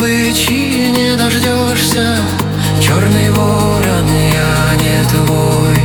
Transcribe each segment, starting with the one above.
добычи не дождешься. Черный ворон, я не твой.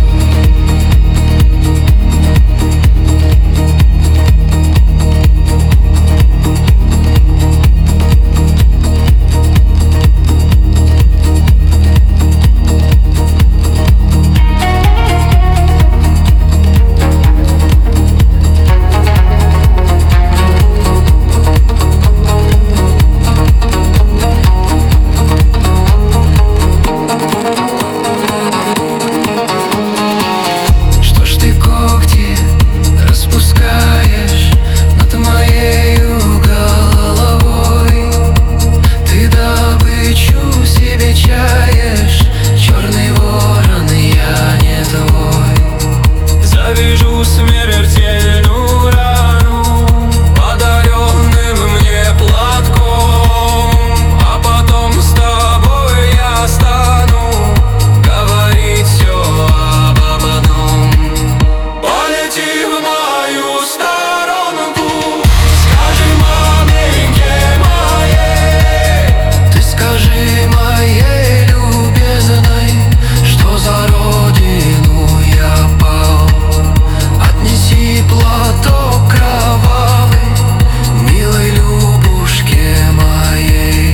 Завяжу смертельную рану подаренным мне платком, а потом с тобой я стану говорить все об одном. Полети в мою сторонку, скажи маменьке моей. Ты скажи моей любезной, что за родину я пал. Отнеси платок кровавый милой Любушке моей.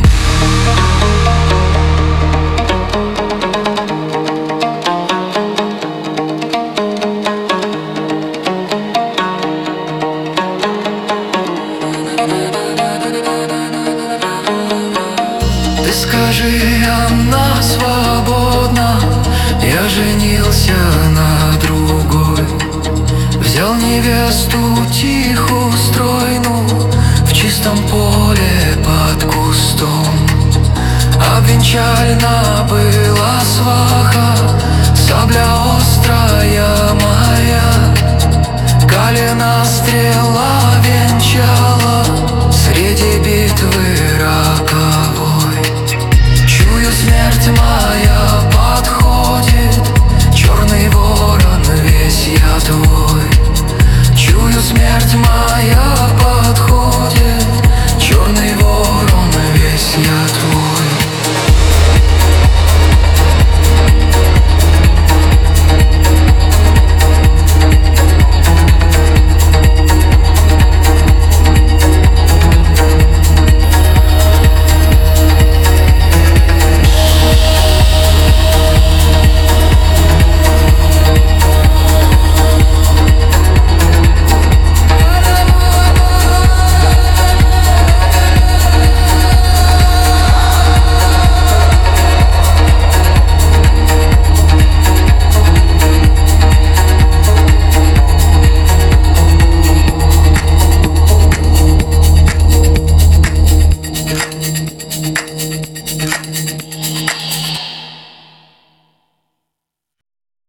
Ты скажи, она свободна, я женился на другой. Взял невесту тихую, стройную, в чистом поле под кустом. Обвенчальна была сваха, сабля острая моя, колено стрела венчала среди битвы роковой. Чую, смерть моя подходит, черный ворон, весь я твой. Чую, смерть моя